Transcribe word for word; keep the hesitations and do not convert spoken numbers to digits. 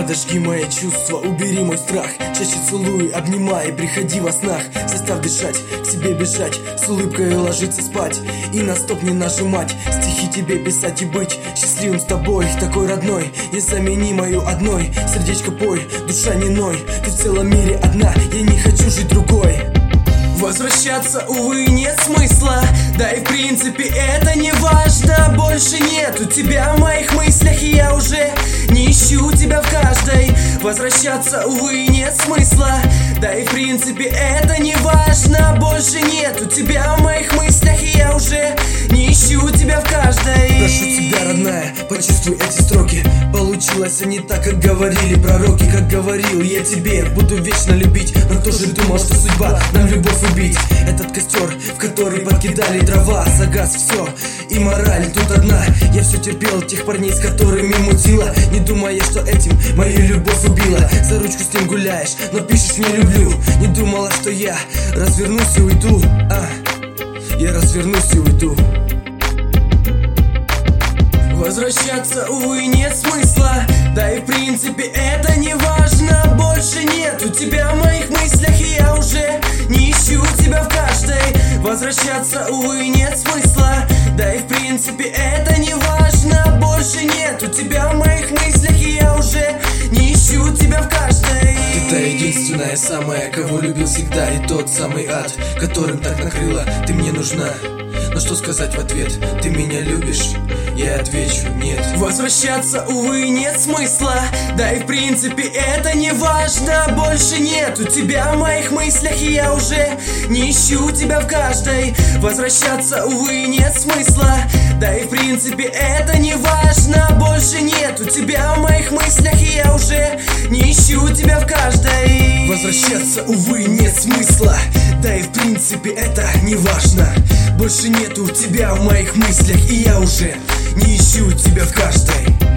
Подожги мои чувства, убери мой страх. Чаще целуй, обнимай, приходи во снах. Заставь дышать, к тебе бежать, с улыбкой ложиться спать и на стоп не нажимать. Стихи тебе писать и быть счастливым с тобой, такой родной, незаменимою одной. Сердечко пой, душа не ной, ты в целом мире одна, я не хочу жить другой. Возвращаться, увы, нет смысла, да и в принципе это не важно. Больше нету тебя в моих мыслях, и я уже не ищу тебя в каждой. Возвращаться, увы, нет смысла, да и в принципе это не важно. Больше нету тебя в моих мыслях, и я уже не ищу тебя в каждой. Прошу тебя, родная, почувствуй эти строки. Получилось не так, как говорили пророки. Как говорил я тебе, буду вечно любить, но тоже думал, что судьба нам любовь убить. Этот костер, в который подкидали дрова, загас все, и мораль тут одна. Я все терпел тех парней, с которыми мутила, не думая, что этим мою любовь убила. За ручку с ним гуляешь, но пишешь «не люблю». Не думала, что я развернусь и уйду, а я развернусь и уйду. Возвращаться, увы, нет смысла, да и в принципе это не важно. Больше нету тебя в моих мыслях, и я уже не ищу тебя в каждой. Возвращаться, увы, нет смысла, да и в принципе это не важно. Больше нету тебя в моих мыслях, и я уже не ищу тебя в каждой. Ты та единственная, самая, кого любил всегда, и тот самый ад, которым так накрыла, ты мне нужна. Но что сказать в ответ? Ты меня любишь? Я отвечу нет. Возвращаться, увы, нет смысла, да и в принципе это не важно. Больше нету тебя в моих мыслях, и я уже не ищу тебя в каждой. Возвращаться, увы, нет смысла, да и в принципе это не важно. Больше нету тебя в моих мыслях, и я уже не ищу тебя в каждой. Возвращаться, увы, нет смысла, да и в принципе это не важно. Больше нету тебя в моих мыслях, и я уже не ищу тебя в каждой.